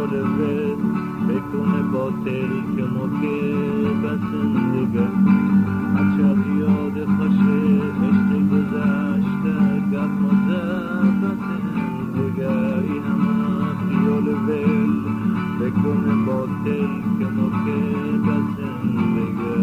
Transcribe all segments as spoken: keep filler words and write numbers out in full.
خیال ول بکنه باطل که موقع بسندگه هرچه از یاد خوشه عشق گذشته گرم و زب بسندگه ای همه خیال ول بکنه باطل که موقع بسندگه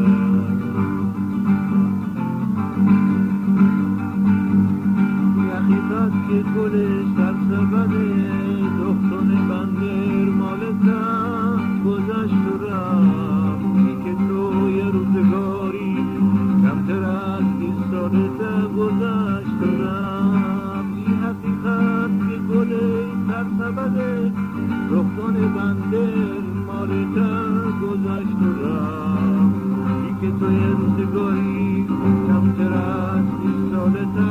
یخیقت که گلش در سبده دختان بندر مالتم گذشت و رفت ای که تو یه روزگاری کمتر از بیست سالته گذشت و رفت ای حقیقت که گلش در سبده دختان بندر مالتم گذشت و رفت ای که تو یه روزگاری کمتر از بیست سالته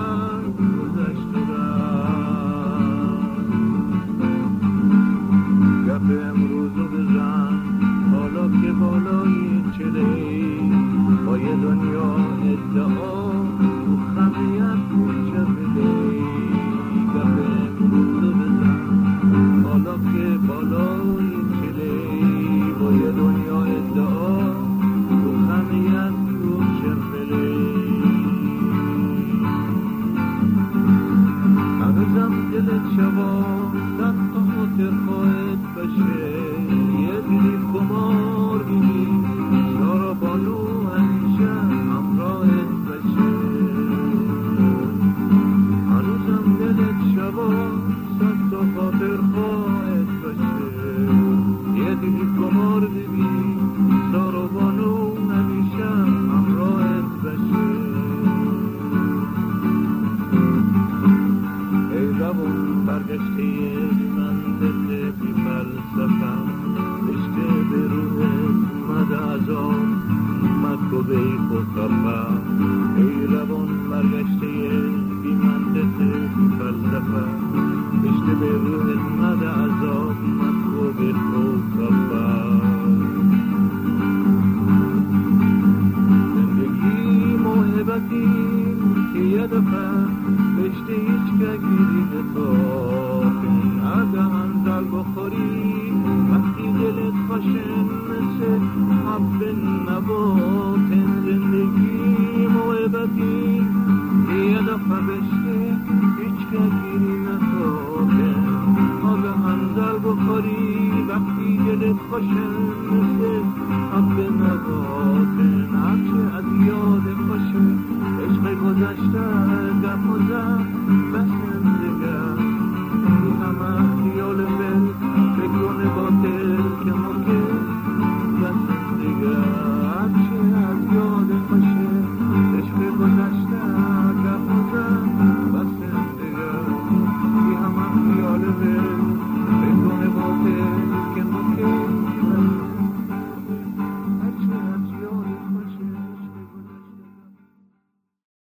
امروزو بزن حالا که بالای چله با یه دنیا ادعا تو خمیت کوچه بده گپ امروزو بزن حالا که بالای چله با یه دنیا ادعا تو خمیت کوچه بده هنوزم دلت شبا صد تا خاطر خواهد باشه یه دیدی کمار بینی سارا بانو همیشه همراهت باشه هنوزم دلت شبا صد تا خاطر خواهد باشه یه دیدی کمار بینی سارا بانو همیشه همراهت باشه ای روان برگشته من دل بی فلسفم عشق به روحت اومد عذاب مکو بی خود خفم ای روان برگشته بی منطق بی فلسفم عشق به روحت اومد عذاب مکو بی خود خفم زندگی موهبتی که یه دفعه بشته هیچ که گیرید تو اگه انزل بخوری وقتی دلت خاشن مثل حب نبات زندگی موهبتی یه دفعه بشته هیچ که گیری نتاکه اگه انزل بخوری وقتی دلت خاشن مثل حب نبات